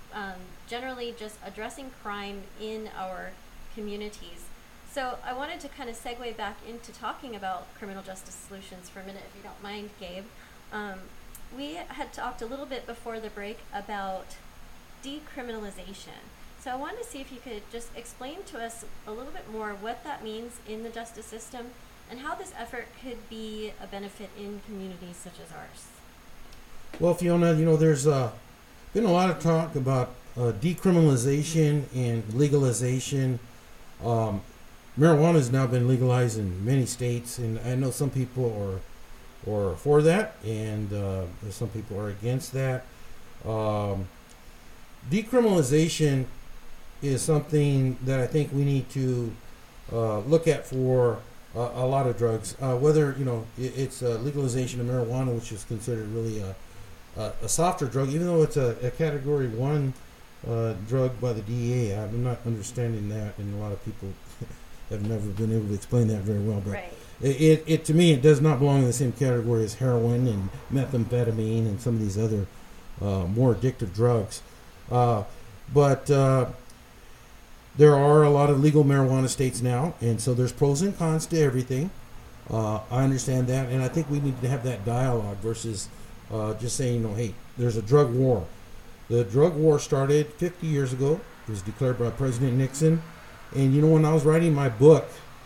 um, generally just addressing crime in our communities. So I wanted to kind of segue back into talking about criminal justice solutions for a minute, if you don't mind, Gabe. Um, we had talked a little bit before the break about decriminalization. So I wanted to see if you could just explain to us a little bit more what that means in the justice system and how this effort could be a benefit in communities such as ours. Well, Fiona, you know, there's uh, been a lot of talk about uh, decriminalization and legalization. Um, marijuana has now been legalized in many states, and I know some people are, are for that, and uh, some people are against that. Um, decriminalization is something that I think we need to uh, look at for uh, a lot of drugs. Uh, whether, you know, it, it's uh, legalization of marijuana, which is considered really a, a, a softer drug, even though it's a, a category one uh, drug by the D E A. I'm not understanding that, and a lot of people have never been able to explain that very well. But right. it, it, it, to me, it does not belong in the same category as heroin and methamphetamine and some of these other uh, more addictive drugs. Uh, but uh, there are a lot of legal marijuana states now, and so there's pros and cons to everything. Uh, I understand that, and I think we need to have that dialogue versus uh, just saying, you know, hey, there's a drug war. The drug war started fifty years ago. It was declared by President Nixon. And, you know, when I was writing my book,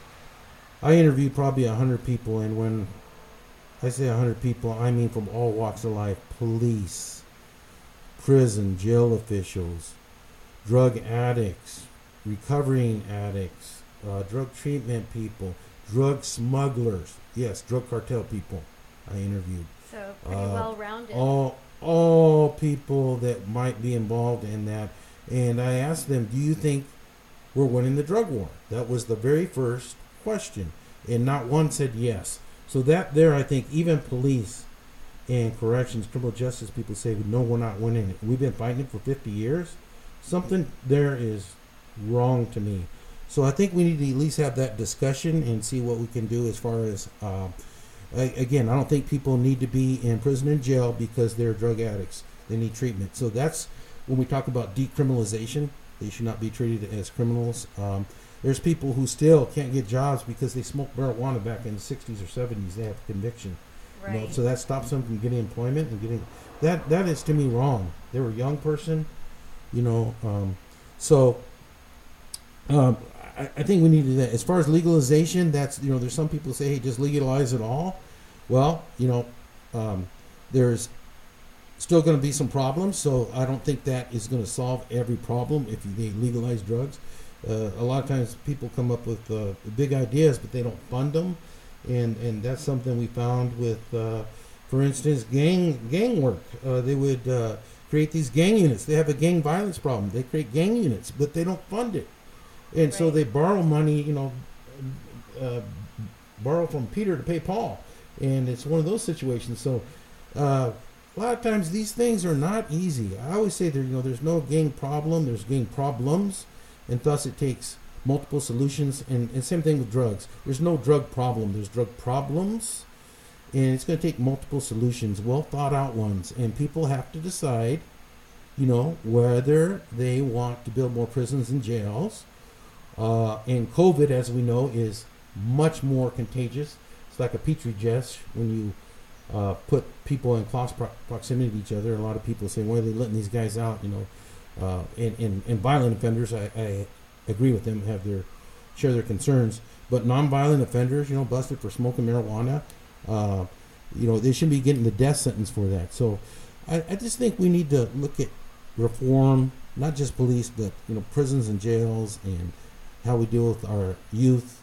I interviewed probably one hundred people, and when I say one hundred people, I mean from all walks of life: police, prison, jail officials, drug addicts, recovering addicts, uh, drug treatment people, drug smugglers, yes, drug cartel people I interviewed. So pretty Uh, well-rounded. All, all people that might be involved in that. And I asked them, do you think we're winning the drug war? That was the very first question. And not one said yes. So that there, I think, even police and corrections, criminal justice people say, no, we're not winning it. We've been fighting it for fifty years. Something there is wrong to me. So I think we need to at least have that discussion and see what we can do as far as, uh, I, again, I don't think people need to be in prison and jail because they're drug addicts. They need treatment. So that's when we talk about decriminalization. They should not be treated as criminals. Um, there's people who still can't get jobs because they smoked marijuana back in the sixties or seventies. They have a conviction. Right. You know, so that stops them from getting employment and getting that. That is to me wrong. They were a young person, you know. Um, so um, I, I think we need to do that. As far as legalization, that's, you know, there's some people say, hey, just legalize it all. Well, you know, um, there's still going to be some problems, so I don't think that is going to solve every problem if they legalize drugs. Uh, a lot of times people come up with uh, big ideas, but they don't fund them, and and that's something we found with, uh, for instance, gang gang work. Uh, they would uh, create these gang units. They have a gang violence problem. They create gang units, but they don't fund it, and Right. so they borrow money. You know, uh, borrow from Peter to pay Paul, and it's one of those situations. So. Uh, A lot of times these things are not easy. I always say there, you know, there's no gang problem, there's gang problems, and thus it takes multiple solutions. And, and same thing with drugs. There's no drug problem, there's drug problems, and it's going to take multiple solutions, well thought out ones. And people have to decide, you know, whether they want to build more prisons and jails. Uh, and COVID, as we know, is much more contagious. It's like a petri dish when you Uh, put people in close pro- proximity to each other. A lot of people say, why are they letting these guys out? You know, uh, and, and, and violent offenders, I, I agree with them, have their share their concerns. But nonviolent offenders, you know, busted for smoking marijuana, uh, you know, they shouldn't be getting the death sentence for that. So I, I just think we need to look at reform, not just police, but, you know, prisons and jails and how we deal with our youth.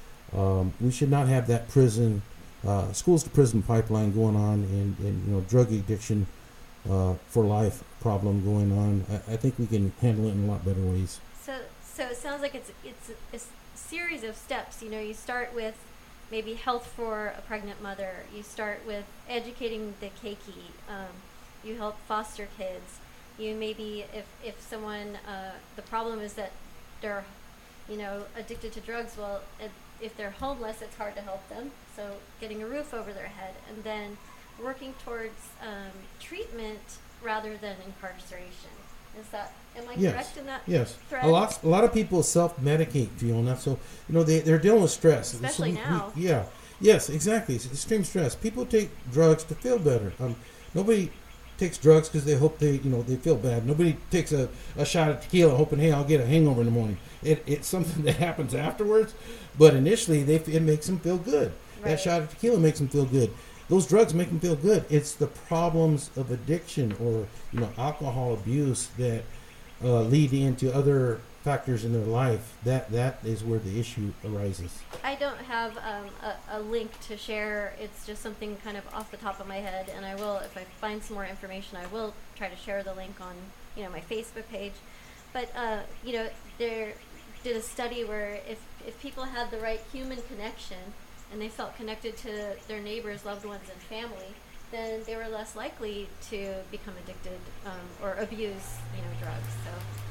Um, we should not have that prison Uh, schools to prison pipeline going on, and, and you know, drug addiction uh, for life problem going on. I, I think we can handle it in a lot better ways. So, so it sounds like it's it's a, a series of steps. You know, you start with maybe health for a pregnant mother. You start with educating the keiki. Um, you help foster kids. You maybe if if someone uh, the problem is that they're, you know, addicted to drugs. Well, it, if they're homeless, it's hard to help them. So getting a roof over their head, and then working towards um, treatment rather than incarceration. Is that, am I Yes. correct in that Yes, thread? a lot. A lot of people self-medicate, Fiona. So you know they they're dealing with stress. Especially So we- now. we- yeah. Yes, exactly. It's extreme stress. People take drugs to feel better. Um, nobody takes drugs because they hope they you know they feel bad. Nobody takes a, a shot of tequila hoping, hey, I'll get a hangover in the morning. It, it's something that happens afterwards. But initially, they it makes them feel good. Right. That shot of tequila makes them feel good. Those drugs make them feel good. It's the problems of addiction or you know alcohol abuse that uh, lead into other factors in their life. That that is where the issue arises. I don't have um, a, a link to share. It's just something kind of off the top of my head, and I will, if I find some more information, I will try to share the link on, you know, my Facebook page. But uh, you know, there did a study where if if people had the right human connection and they felt connected to their neighbors, loved ones, and family, then they were less likely to become addicted um, or abuse, you know, drugs. So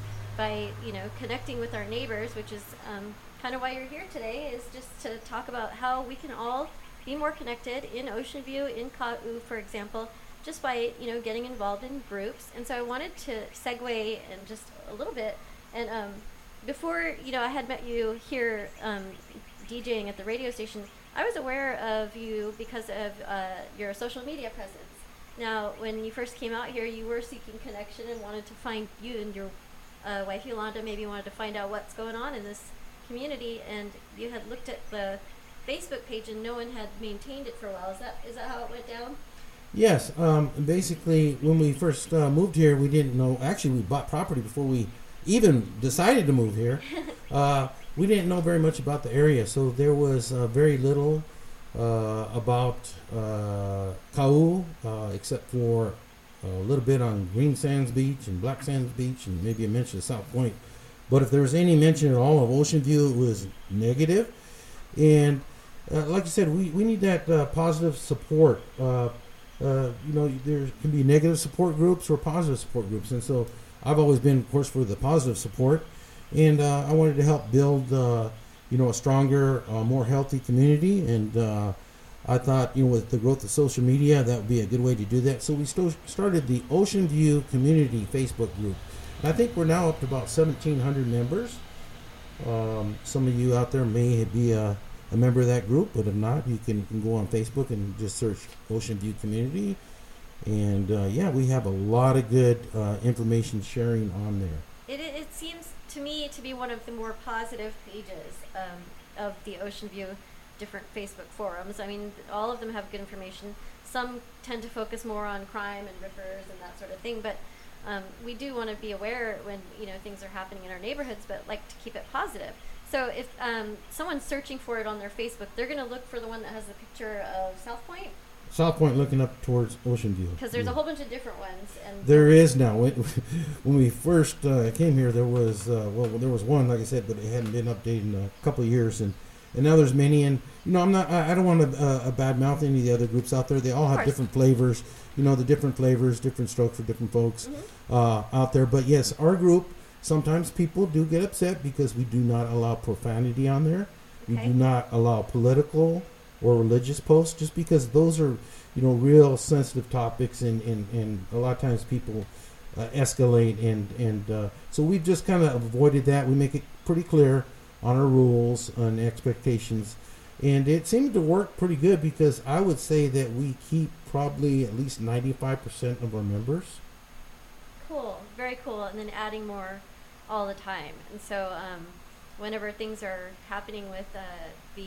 by, you know, connecting with our neighbors, which is um, kind of why you're here today, is just to talk about how we can all be more connected in Ocean View, in Ka'u, for example, just by, you know, getting involved in groups. And so I wanted to segue in just a little bit. And um, before, you know, I had met you here um, DJing at the radio station, I was aware of you because of uh, your social media presence. Now, when you first came out here, you were seeking connection and wanted to find you and your uh, wife Yolanda maybe wanted to find out what's going on in this community, and you had looked at the Facebook page and no one had maintained it for a while. Is that is that how it went down? Yes. Um, basically, when we first uh, moved here, we didn't know. Actually, we bought property before we even decided to move here. uh, we didn't know very much about the area, so there was uh, very little uh, about uh, Ka'u, uh, except for a little bit on Green Sands Beach and Black Sands Beach, and maybe a mention of South Point. But if there was any mention at all of Ocean View, it was negative. And uh, like I said, we, we need that uh, positive support. Uh, uh, you know, there can be negative support groups or positive support groups. And so I've always been, of course, for the positive support. And uh, I wanted to help build, uh, you know, a stronger, uh, more healthy community. And uh, I thought, you know, with the growth of social media, that would be a good way to do that. So we st- started the Ocean View Community Facebook group. And I think we're now up to about seventeen hundred members. Um, some of you out there may be a, a member of that group, but if not, you can, can go on Facebook and just search Ocean View Community. And uh, yeah, we have a lot of good uh, information sharing on there. It, it it seems to me to be one of the more positive pages um, of the Ocean View different Facebook forums. I mean, all of them have good information. Some tend to focus more on crime and rippers and that sort of thing, but um, we do want to be aware when, you know, things are happening in our neighborhoods, but like to keep it positive. So if um, someone's searching for it on their Facebook, they're going to look for the one that has the picture of South Point, South Point looking up towards Ocean View. because there's Yeah. a whole bunch of different ones. And There is now. When when we first uh, came here, there was uh, well, there was one, like I said, but it hadn't been updated in a couple of years, and, and now there's many. And you know, I'm not. I, I don't want to uh, badmouth any of the other groups out there. They all have course. different flavors. You know, the different flavors, different strokes for different folks Mhm. uh, out there. But yes, our group. Sometimes people do get upset because we do not allow profanity on there. We Okay. do not allow political or religious posts, just because those are, you know, real sensitive topics, and, and, and a lot of times people uh, escalate, and and uh, so we've just kind of avoided that. We make it pretty clear on our rules and expectations, and it seemed to work pretty good, because I would say that we keep probably at least ninety-five percent of our members. Cool, very cool, and then adding more all the time. And so um, whenever things are happening with uh, the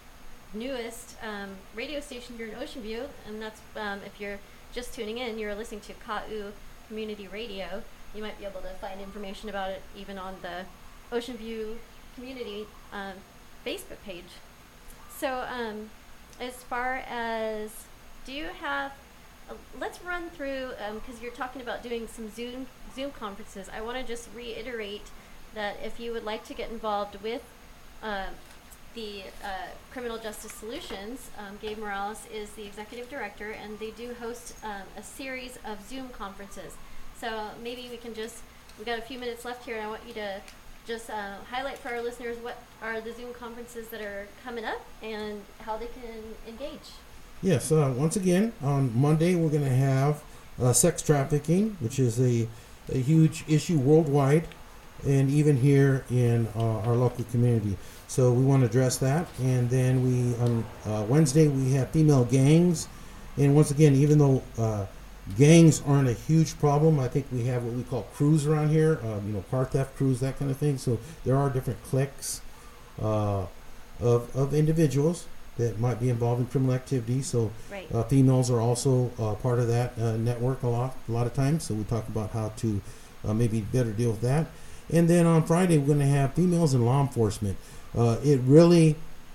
newest um, radio station here in Ocean View, and that's um, if you're just tuning in, you're listening to Ka'u Community Radio, you might be able to find information about it even on the Ocean View Community um, Facebook page. So um, as far as, do you have, uh, let's run through, because you're talking about doing some Zoom Zoom conferences. I want to just reiterate that if you would like to get involved with uh, the uh, Criminal Justice Solutions, um, Gabe Morales is the executive director, and they do host um, a series of Zoom conferences. So maybe we can just, we've got a few minutes left here, and I want you to just uh, highlight for our listeners what are the Zoom conferences that are coming up and how they can engage. Yes, uh, once again, on Monday we're going to have uh, sex trafficking, which is a, a huge issue worldwide and even here in uh, our local community. So we want to address that. And then we on uh, Wednesday we have female gangs. And once again, even though uh, gangs aren't a huge problem, I think we have what we call crews around here, um, you know, car theft crews, that kind of thing. So there are different cliques uh, of, of individuals that might be involved in criminal activity. So Right. uh, females are also uh, part of that uh, network a lot, a lot of times. So we talk about how to uh, maybe better deal with that. And then on Friday, we're going to have females in law enforcement. Uh, it really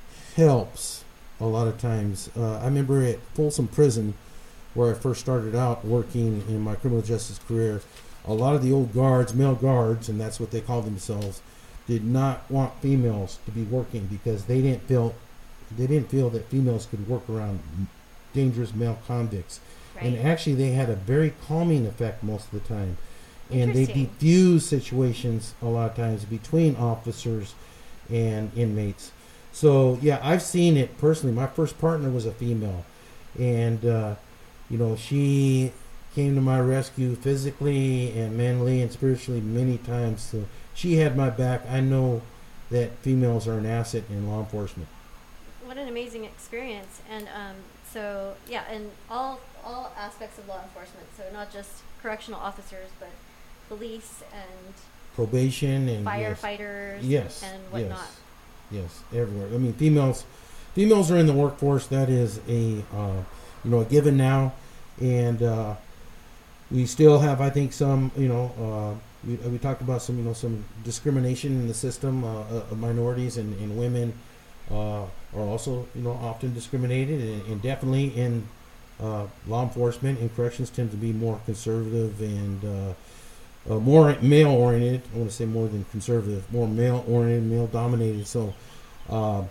helps a lot of times. Uh, I remember at Folsom Prison, where I first started out working in my criminal justice career, a lot of the old guards, male guards, and that's what they call themselves, did not want females to be working because they didn't feel they didn't feel that females could work around dangerous male convicts. Right. And actually, they had a very calming effect most of the time. And they Interesting. diffuse situations a lot of times between officers and inmates. So yeah, I've seen it personally. My first partner was a female, and uh, you know, she came to my rescue physically and mentally and spiritually many times. So she had my back. I know that females are an asset in law enforcement. What an amazing experience. And um, so, yeah, and all all aspects of law enforcement. So not just correctional officers, but police and Probation and yes. firefighters Yes, and whatnot. Yes, everywhere. I mean, females, females are in the workforce. That is a, uh, you know, a given now, and uh, we still have, I think, some, you know, uh, we we talked about some, you know, some discrimination in the system. Uh, uh, minorities and, and women uh, are also, you know, often discriminated, and, and definitely in uh, law enforcement and corrections tend to be more conservative and. Uh, Uh, more male-oriented. I want to say more than conservative, more male-oriented, male-dominated. So uh,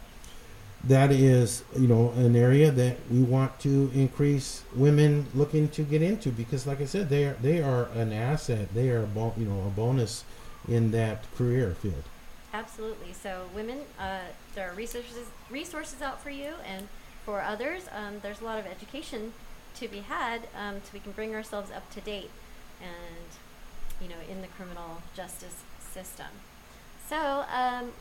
that is, you know, an area that we want to increase women looking to get into because, like I said, they are they are an asset. They are a bo- you know a bonus in that career field. Absolutely. So women, uh, there are resources resources out for you, and for others, um, there's a lot of education to be had, um, so we can bring ourselves up to date, and you know, in the criminal justice system. So um,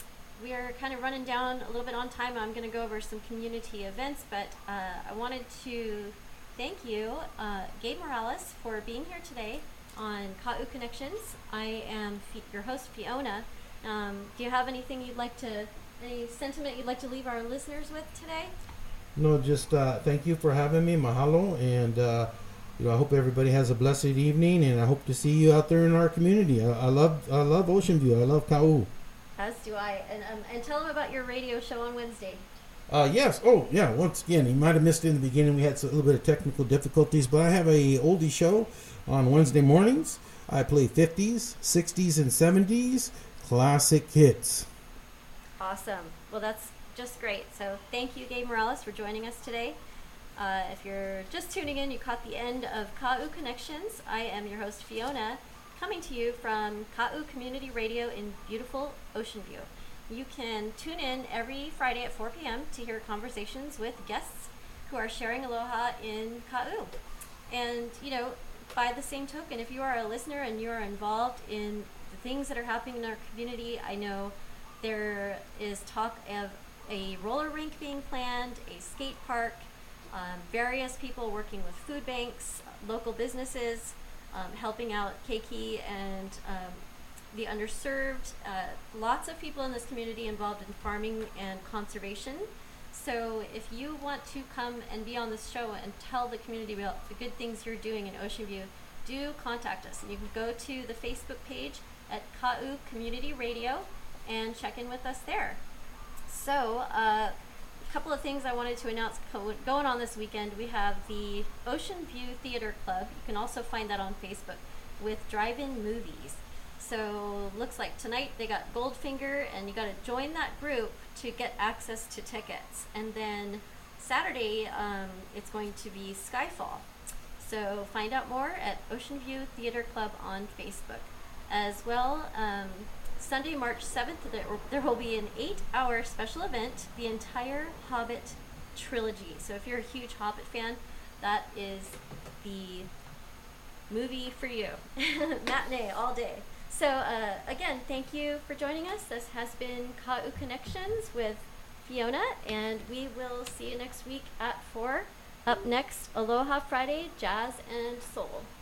we are kind of running down a little bit on time. I'm going to go over some community events, but uh, I wanted to thank you, uh, Gabe Morales, for being here today on Ka'u Connections. I am F- your host, Fiona. Um, do you have anything you'd like to, any sentiment you'd like to leave our listeners with today? No, just uh, thank you for having me. Mahalo, and uh, you know, I hope everybody has a blessed evening, and I hope to see you out there in our community. I, I love, I love Ocean View. I love Ka'u. As do I. And um, and tell them about your radio show on Wednesday. Uh, yes. Oh, yeah. Once again, you might have missed it in the beginning. We had a little bit of technical difficulties, but I have a oldie show on Wednesday mornings. I play fifties, sixties, and seventies classic hits. Awesome. Well, that's just great. So thank you, Gabe Morales, for joining us today. Uh, if you're just tuning in, you caught the end of Ka'u Connections. I am your host, Fiona, coming to you from Ka'u Community Radio in beautiful Ocean View. You can tune in every Friday at four p.m. to hear conversations with guests who are sharing aloha in Ka'u. And, you know, by the same token, if you are a listener and you are involved in the things that are happening in our community, I know there is talk of a roller rink being planned, a skate park, Um, various people working with food banks, local businesses, um, helping out Keiki and um, the underserved. Uh, lots of people in this community involved in farming and conservation. So if you want to come and be on this show and tell the community about the good things you're doing in Ocean View, do contact us. And you can go to the Facebook page at Ka'u Community Radio and check in with us there. So, uh, couple of things I wanted to announce co- going on this weekend. We have the Ocean View Theater Club. You can also find that on Facebook with drive-in movies. So looks like tonight they got Goldfinger, and you got to join that group to get access to tickets. And then Saturday um, it's going to be Skyfall. So find out more at Ocean View Theater Club on Facebook. As well, um, Sunday, March seventh, there, there will be an eight-hour special event, the entire Hobbit trilogy. So if you're a huge Hobbit fan, that is the movie for you. Matinee all day. So uh, again, thank you for joining us. This has been Ka'u Connections with Fiona, and we will see you next week at four. Up next, Aloha Friday, Jazz and Soul.